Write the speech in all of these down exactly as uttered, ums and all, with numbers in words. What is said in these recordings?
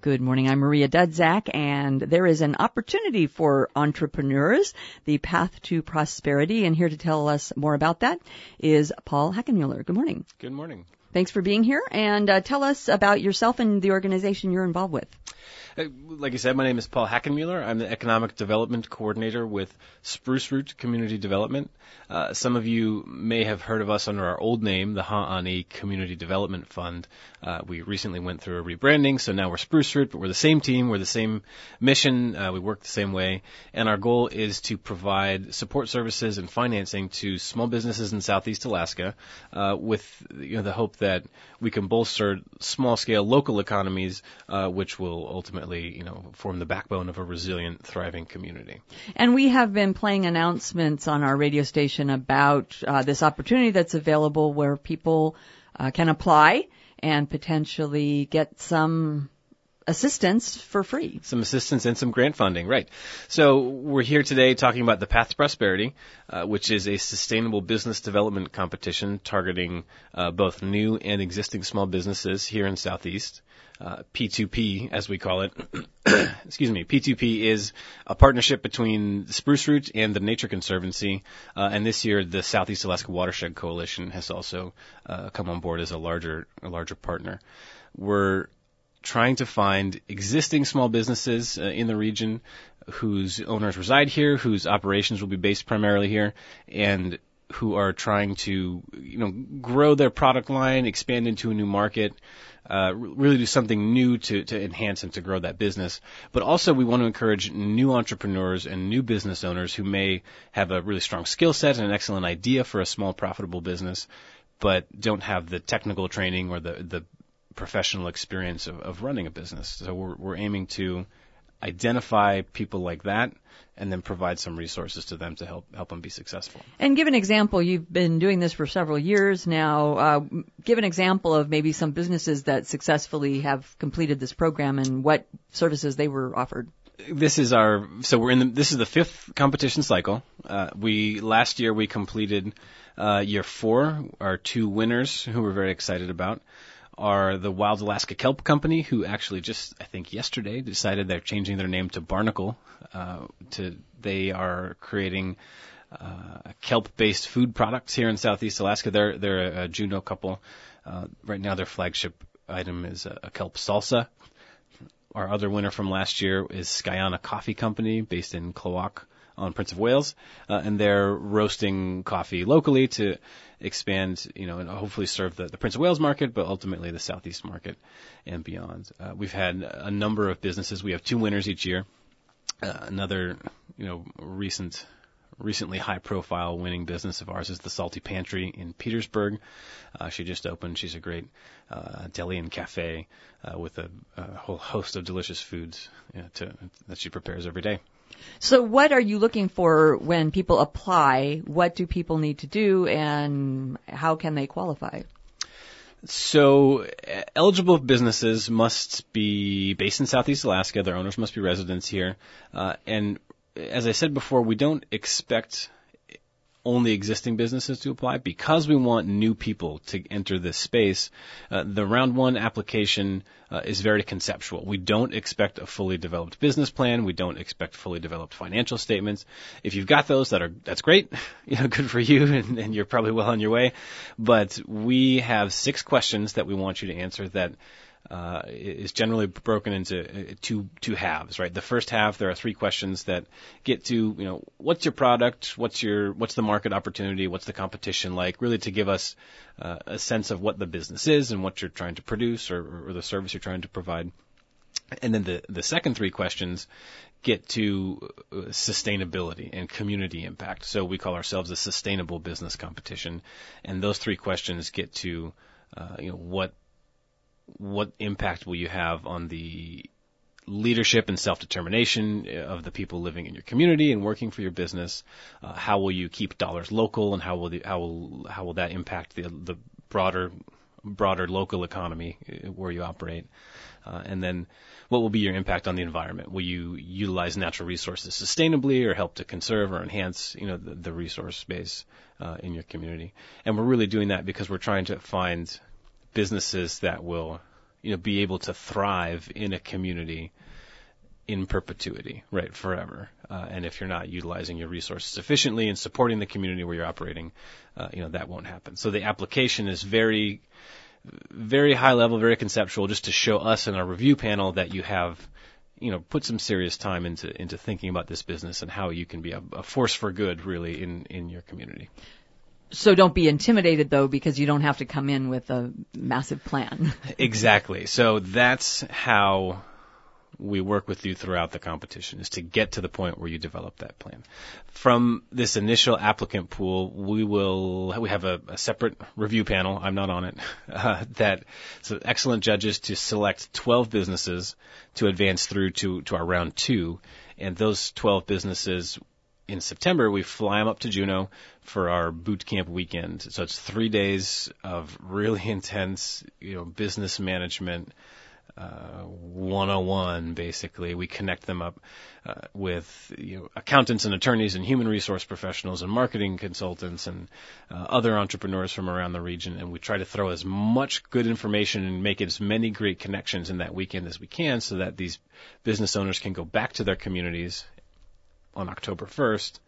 Good morning. I'm Maria Dudzak, and there is an opportunity for entrepreneurs, the Path to Prosperity, and here to tell us more about that is Paul Hackenmuller. Good morning. Good morning. Thanks for being here, and uh, tell us about yourself and the organization you're involved with. Like you said, my name is Paul Hackenmuller. I'm the Economic Development Coordinator with Spruce Root Community Development. Uh, some of you may have heard of us under our old name, the Ha'ani Community Development Fund. Uh, we recently went through a rebranding, so now we're Spruce Root, but we're the same team, we're the same mission, uh, we work the same way, and our goal is to provide support services and financing to small businesses in Southeast Alaska, uh, with you know, the hope that we can bolster small-scale local economies, uh, which will ultimately you know, form the backbone of a resilient, thriving community. And we have been playing announcements on our radio station about uh, this opportunity that's available where people uh, can apply and potentially get some assistance for free. Some assistance and some grant funding, right. So we're here today talking about the Path to Prosperity, uh, which is a sustainable business development competition targeting uh, both new and existing small businesses here in Southeast. Uh, P two P, as we call it. Excuse me. P two P is a partnership between Spruce Root and the Nature Conservancy, uh, and this year the Southeast Alaska Watershed Coalition has also uh, come on board as a larger, a larger partner. We're trying to find existing small businesses uh, in the region whose owners reside here, whose operations will be based primarily here, and who are trying to, you know, grow their product line, expand into a new market, uh, really do something new to, to enhance and to grow that business. But also we want to encourage new entrepreneurs and new business owners who may have a really strong skill set and an excellent idea for a small profitable business, but don't have the technical training or the, the professional experience of, of running a business. So we're, we're aiming to identify people like that and then provide some resources to them to help help them be successful. And give an example. You've been doing this for several years now. Uh, give an example of maybe some businesses that successfully have completed this program and what services they were offered. This is our so we're in the this is the fifth competition cycle. Uh, we last year we completed uh, year four. Our two winners, who we're very excited about, are the Wild Alaska Kelp Company, who actually just, I think yesterday, decided they're changing their name to Barnacle. Uh, to They are creating uh, kelp-based food products here in Southeast Alaska. They're, they're a Juneau couple. Uh, right now their flagship item is a, a kelp salsa. Our other winner from last year is Skyana Coffee Company, based in Klawock on Prince of Wales, uh, and they're roasting coffee locally to expand, you know, and hopefully serve the, the Prince of Wales market, but ultimately the Southeast market and beyond. Uh, we've had a number of businesses. We have two winners each year. Uh, another, you know, recent, recently high-profile winning business of ours is the Salty Pantry in Petersburg. Uh, she just opened. She's a great uh, deli and cafe uh, with a, a whole host of delicious foods you know, to, that she prepares every day. So what are you looking for when people apply? What do people need to do, and how can they qualify? So eligible businesses must be based in Southeast Alaska. Their owners must be residents here. Uh, and as I said before, we don't expect only existing businesses to apply because we want new people to enter this space. Uh, the round one application uh, is very conceptual. We don't expect a fully developed business plan. We don't expect fully developed financial statements. If you've got those, that are that's great. You know, good for you, and, and you're probably well on your way. But we have six questions that we want you to answer that Uh, is generally broken into two two halves, right? The first half, there are three questions that get to, you know, what's your product, what's your what's the market opportunity, what's the competition like, really to give us uh, a sense of what the business is and what you're trying to produce or, or the service you're trying to provide. And then the the second three questions get to uh, sustainability and community impact. So we call ourselves a sustainable business competition, and those three questions get to, uh, you know, what what impact will you have on the leadership and self-determination of the people living in your community and working for your business? Uh, how will you keep dollars local, and how will the, how will how will that impact the the broader broader local economy where you operate? Uh, and then, what will be your impact on the environment? Will you utilize natural resources sustainably, or help to conserve or enhance, you know, the, the resource base uh, in your community? And we're really doing that because we're trying to find businesses that will you know, be able to thrive in a community in perpetuity, right, forever. Uh, and if you're not utilizing your resources efficiently and supporting the community where you're operating, uh, you know, that won't happen. So the application is very, very high level, very conceptual, just to show us in our review panel that you have, you know, put some serious time into into thinking about this business and how you can be a, a force for good, really, in, in your community. So don't be intimidated, though, because you don't have to come in with a massive plan. Exactly. So that's how we work with you throughout the competition, is to get to the point where you develop that plan. From this initial applicant pool, we will we have a, a separate review panel. I'm not on it. Uh, that so excellent judges to select twelve businesses to advance through to to our round two, and those twelve businesses in September we fly them up to Juneau for our boot camp weekend. So it's three days of really intense, you know, business management. Uh, one oh one, basically. We connect them up uh, with you know, accountants and attorneys and human resource professionals and marketing consultants and uh, other entrepreneurs from around the region, and we try to throw as much good information and make as many great connections in that weekend as we can so that these business owners can go back to their communities on October first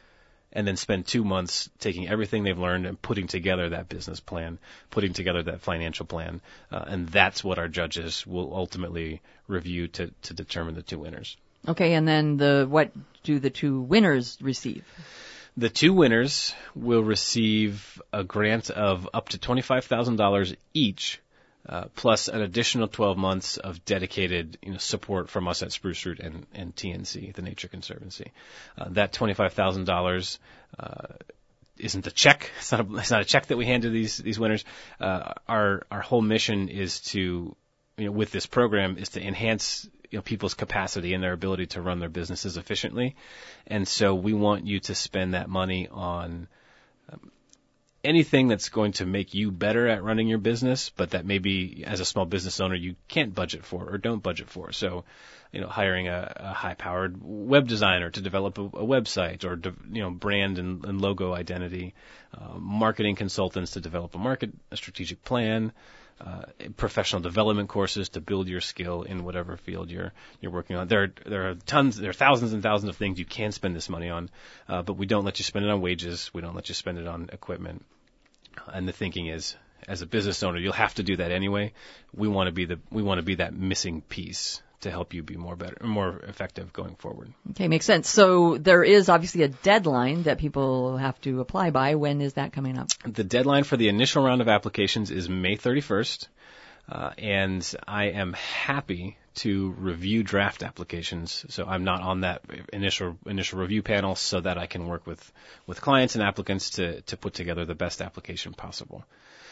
and then spend two months taking everything they've learned and putting together that business plan, putting together that financial plan, uh, and that's what our judges will ultimately review to, to determine the two winners. Okay, and then the what do the two winners receive? The two winners will receive a grant of up to twenty-five thousand dollars each, uh, plus an additional twelve months of dedicated, you know, support from us at Spruce Root and, and T N C, the Nature Conservancy. Uh, that twenty-five thousand dollars uh, isn't a check. It's not a, it's not a check that we hand to these these winners. Uh, our our whole mission is to, you know, with this program, is to enhance, you know, people's capacity and their ability to run their businesses efficiently, and so we want you to spend that money on Um, anything that's going to make you better at running your business, but that maybe as a small business owner you can't budget for or don't budget for. So, you know, hiring a, a high-powered web designer to develop a, a website, or de, you know, brand and, and logo identity, uh, marketing consultants to develop a market, a strategic plan, uh, professional development courses to build your skill in whatever field you're you're working on. There are, there are tons, there are thousands and thousands of things you can spend this money on, uh, but we don't let you spend it on wages. We don't let you spend it on equipment. And the thinking is, as a business owner, you'll have to do that anyway. We want to be the we want to be that missing piece to help you be more better, more effective going forward. Okay, makes sense. So there is obviously a deadline that people have to apply by. When is that coming up? The deadline for the initial round of applications is May thirty-first, uh, and I am happy to review draft applications. So I'm not on that initial initial review panel, so that I can work with, with clients and applicants to, to put together the best application possible.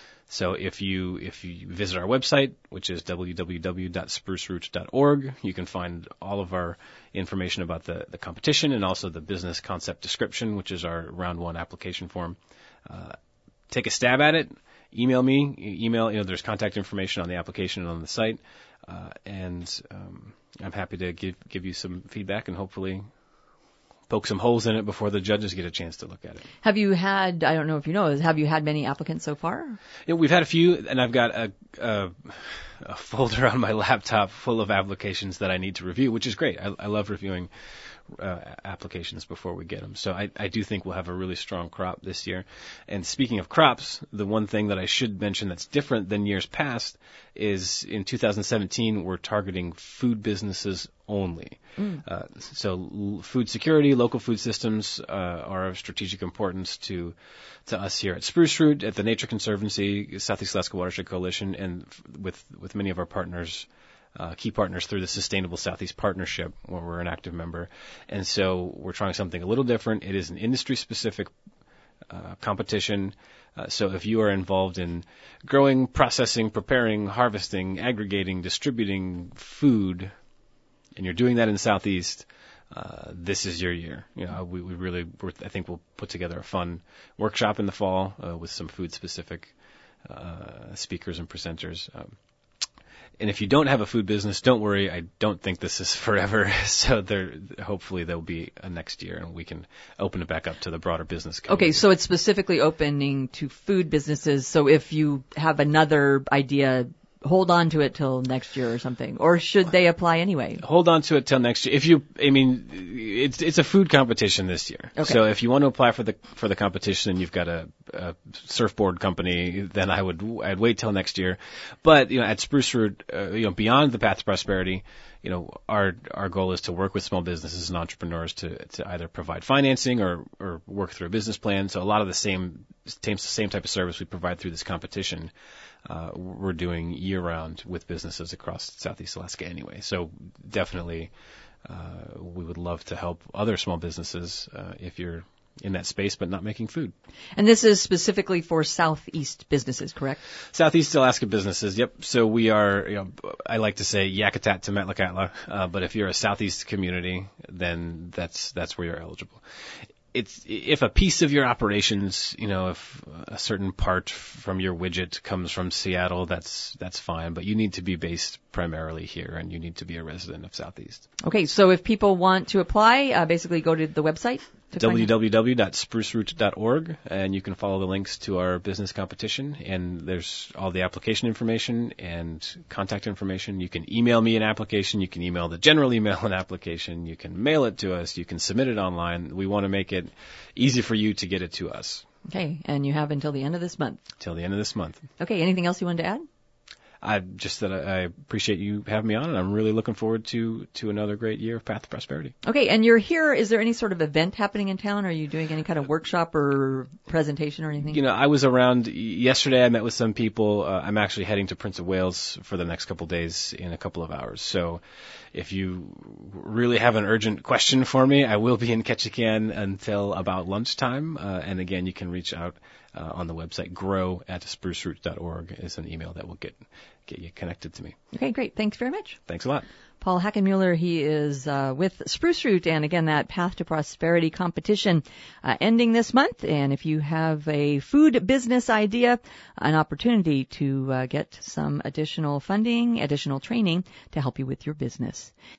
So if you if you visit our website, which is w w w dot spruce root dot org, you can find all of our information about the, the competition and also the business concept description, which is our round one application form. Uh, take a stab at it. Email me. Email, you know, there's contact information on the application and on the site. Uh, and um, I'm happy to give give you some feedback and hopefully poke some holes in it before the judges get a chance to look at it. Have you had, I don't know if you know, have you had many applicants so far? Yeah, we've had a few, and I've got a, a, a folder on my laptop full of applications that I need to review, which is great. I, I love reviewing uh, applications before we get them. So I, I do think we'll have a really strong crop this year. And speaking of crops, the one thing that I should mention that's different than years past is in two thousand seventeen, we're targeting food businesses only. Mm. Uh, so l- food security, local food systems uh, are of strategic importance to to us here at Spruce Root, at the Nature Conservancy, Southeast Alaska Watershed Coalition, and f- with with many of our partners, uh, key partners through the Sustainable Southeast Partnership, where we're an active member. And so we're trying something a little different. It is an industry-specific uh, competition. Uh, so if you are involved in growing, processing, preparing, harvesting, aggregating, distributing food, and you're doing that in the Southeast, uh, this is your year. You know, we, we really, we're, I think we'll put together a fun workshop in the fall uh, with some food-specific uh, speakers and presenters. Um, and if you don't have a food business, don't worry. I don't think this is forever. So there, hopefully there'll be a next year, and we can open it back up to the broader business community. Okay, so it's specifically opening to food businesses. So if you have another idea hold on to it till next year or something? Or should they apply anyway? Hold on to it till next year. If you, I mean, it's it's a food competition this year. Okay. So if you want to apply for the for the competition and you've got a, a surfboard company, then I would I'd wait till next year. But you know, at Spruce Root, uh, you know, beyond the Path to Prosperity, you know, our our goal is to work with small businesses and entrepreneurs to to either provide financing or or work through a business plan. So a lot of the same same same type of service we provide through this competition, uh, we're doing year round with businesses across Southeast Alaska anyway. So definitely, uh, we would love to help other small businesses uh, if you're in that space but not making food. And this is specifically for Southeast businesses, correct? Southeast Alaska businesses, yep. So we are, you know, I like to say Yakutat to Metlakatla, uh, but if you're a Southeast community, then that's that's where you're eligible. It's if a piece of your operations, you know, if a certain part from your widget comes from Seattle, that's that's fine. But you need to be based primarily here, and you need to be a resident of Southeast. Okay, so if people want to apply, uh, basically go to the website. w w w dot spruce root dot org, and you can follow the links to our business competition, and there's all the application information and contact information. You can email me an application, you can email the general email an application, you can mail it to us, you can submit it online. We want to make it easy for you to get it to us. Okay, and you have until the end of this month. Till the end of this month. Okay, anything else you wanted to add? I just that I appreciate you having me on, and I'm really looking forward to to another great year of Path to Prosperity. Okay, and you're here. Is there any sort of event happening in town? Are you doing any kind of workshop or presentation or anything? You know, I was around yesterday. I met with some people. Uh, I'm actually heading to Prince of Wales for the next couple of days in a couple of hours. So if you really have an urgent question for me, I will be in Ketchikan until about lunchtime. Uh, and again, you can reach out uh, on the website. grow at spruce root dot org is an email that will get get you connected to me. Okay, great. Thanks very much. Thanks a lot. Paul Hackenmuller, he is uh, with Spruce Root, and again, that Path to Prosperity competition uh, ending this month. And if you have a food business idea, an opportunity to uh, get some additional funding, additional training to help you with your business.